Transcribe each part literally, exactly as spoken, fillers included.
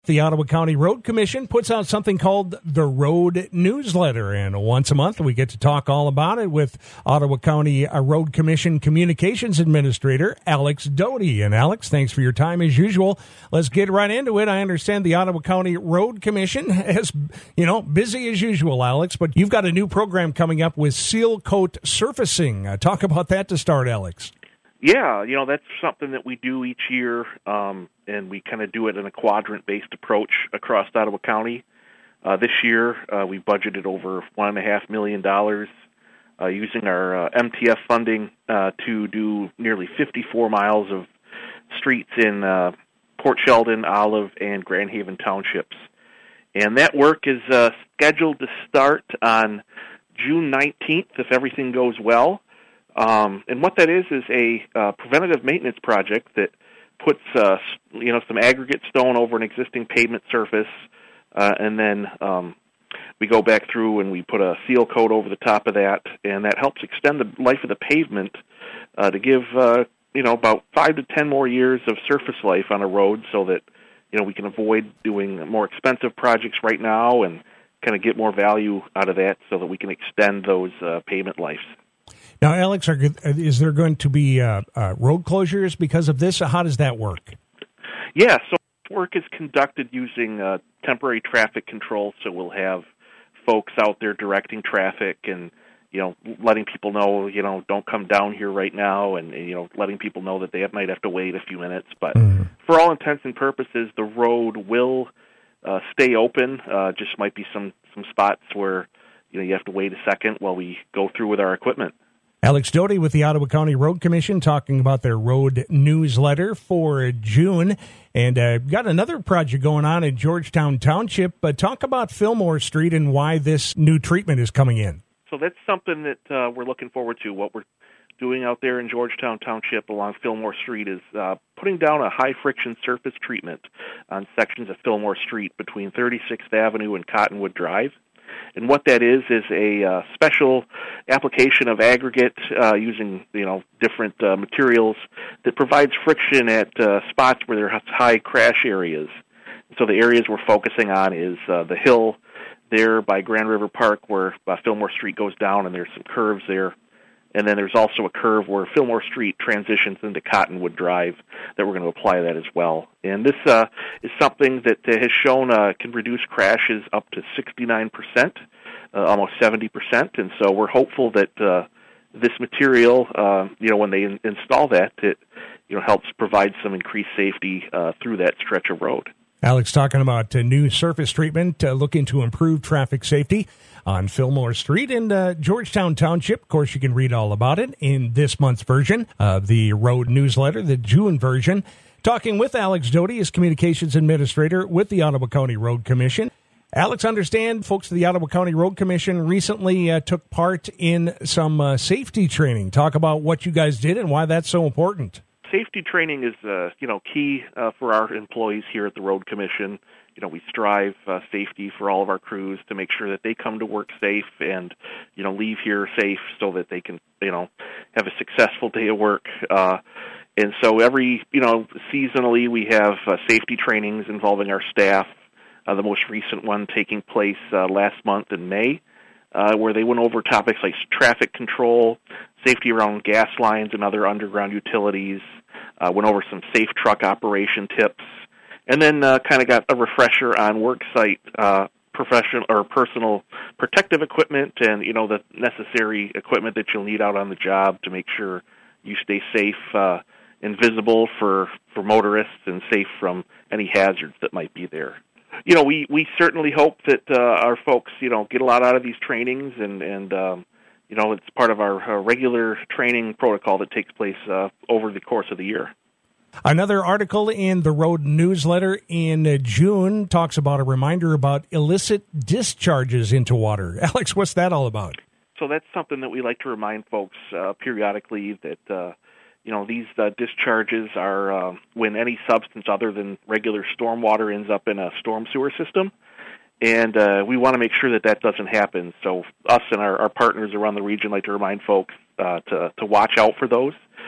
The Ottawa County Road Commission puts out something called the Road Newsletter, and once a month we get to talk all about it with Ottawa County Road Commission Communications Administrator Alex Doty. And Alex, thanks for your time as usual. Let's get right into it. I understand the Ottawa County Road Commission is, you know, busy as usual, Alex, but you've got a new program coming up with seal coat surfacing. Uh, talk about that to start, Alex. Yeah, you know, that's something that we do each year, um, and we kind of do it in a quadrant-based approach across Ottawa County. Uh, this year, uh, we budgeted over one point five million dollars uh, using our uh, M T F funding uh, to do nearly fifty-four miles of streets in uh, Port Sheldon, Olive, and Grand Haven townships. And that work is uh, scheduled to start on June nineteenth, if everything goes well. Um, and what that is is a uh, preventative maintenance project that puts uh, you know some aggregate stone over an existing pavement surface, uh, and then um, we go back through and we put a seal coat over the top of that, and that helps extend the life of the pavement uh, to give uh, you know about five to ten more years of surface life on a road, so that you know we can avoid doing more expensive projects right now and kind of get more value out of that, so that we can extend those uh, pavement lives. Now, Alex, are, is there going to be uh, uh, road closures because of this? How does that work? Yeah, so work is conducted using uh, temporary traffic control, so we'll have folks out there directing traffic and, you know, letting people know, you know, don't come down here right now, and, you know, letting people know that they might have to wait a few minutes. But mm. for all intents and purposes, the road will uh, stay open. Uh, just might be some, some spots where, you know, you have to wait a second while we go through with our equipment. Alex Doty with the Ottawa County Road Commission talking about their road newsletter for June. And uh, got another project going on in Georgetown Township. But talk about Fillmore Street and why this new treatment is coming in. So that's something that uh, we're looking forward to. What we're doing out there in Georgetown Township along Fillmore Street is uh, putting down a high-friction surface treatment on sections of Fillmore Street between thirty-sixth Avenue and Cottonwood Drive. And what that is is a uh, special application of aggregate uh, using you know different uh, materials that provides friction at uh, spots where there are high crash areas. So the areas we're focusing on is uh, the hill there by Grand River Park where uh, Fillmore Street goes down, and there's some curves there. And then there's also a curve where Fillmore Street transitions into Cottonwood Drive that we're going to apply that as well. And this uh, is something that uh, has shown uh, can reduce crashes up to sixty-nine percent, uh, almost seventy percent. And so we're hopeful that uh, this material, uh, you know, when they in- install that, it you know helps provide some increased safety uh, through that stretch of road. Alex talking about uh, new surface treatment uh, looking to improve traffic safety on Fillmore Street in uh, Georgetown Township. Of course, you can read all about it in this month's version of the Road Newsletter, the June version. Talking with Alex Doty, as Communications Administrator with the Ottawa County Road Commission. Alex, understand folks of the Ottawa County Road Commission recently uh, took part in some uh, safety training. Talk about what you guys did and why that's so important. Safety training is, uh, you know, key uh, for our employees here at the Road Commission. You know, we strive uh, safety for all of our crews to make sure that they come to work safe and, you know, leave here safe so that they can, you know, have a successful day of work. Uh, and so every, you know, seasonally we have uh, safety trainings involving our staff. Uh, the most recent one taking place uh, last month in May, uh, where they went over topics like traffic control, safety around gas lines and other underground utilities, uh, went over some safe truck operation tips, and then uh, kind of got a refresher on worksite uh, professional or personal protective equipment and, you know, the necessary equipment that you'll need out on the job to make sure you stay safe uh, and visible for, for motorists and safe from any hazards that might be there. You know, we, we certainly hope that uh, our folks, you know, get a lot out of these trainings, and, and um, you know, it's part of our uh, regular training protocol that takes place uh, over the course of the year. Another article in the Road Newsletter in uh, June talks about a reminder about illicit discharges into water. Alex, what's that all about? So that's something that we like to remind folks uh, periodically that, uh, you know, these uh, discharges are uh, when any substance other than regular stormwater ends up in a storm sewer system. And uh, we want to make sure that that doesn't happen. So us and our, our partners around the region like to remind folks uh, to, to watch out for those.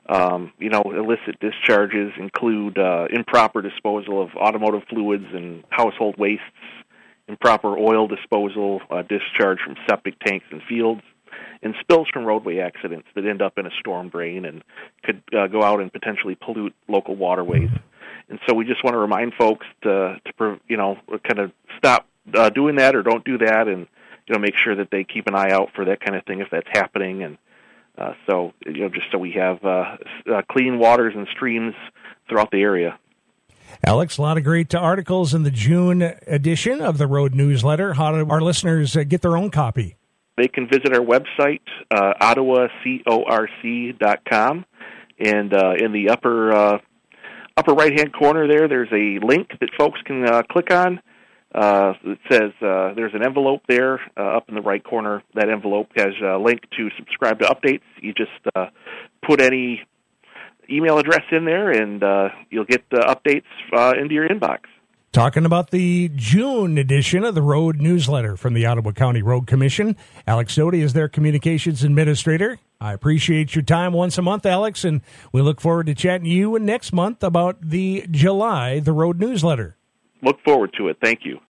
Um, you know, illicit discharges include uh, improper disposal of automotive fluids and household wastes, improper oil disposal, uh, discharge from septic tanks and fields, and spills from roadway accidents that end up in a storm drain and could uh, go out and potentially pollute local waterways. And so we just want to remind folks to, to you know, kind of stop uh, doing that or don't do that, and you know, make sure that they keep an eye out for that kind of thing if that's happening. And uh, so, you know, just so we have uh, uh, clean waters and streams throughout the area. Alex, a lot of great articles in the June edition of the Road Newsletter. How do our listeners uh, get their own copy? They can visit our website, uh, ottawa corc dot com, and uh, in the upper uh, upper right-hand corner there, there's a link that folks can uh, click on. Uh, it says uh, there's an envelope there uh, up in the right corner. That envelope has a link to subscribe to updates. You just uh, put any email address in there, and uh, you'll get uh, updates uh, into your inbox. Talking about the June edition of the Road Newsletter from the Ottawa County Road Commission. Alex Doty is their communications administrator. I appreciate your time once a month, Alex, and we look forward to chatting to you next month about the July, the Road Newsletter. Look forward to it. Thank you.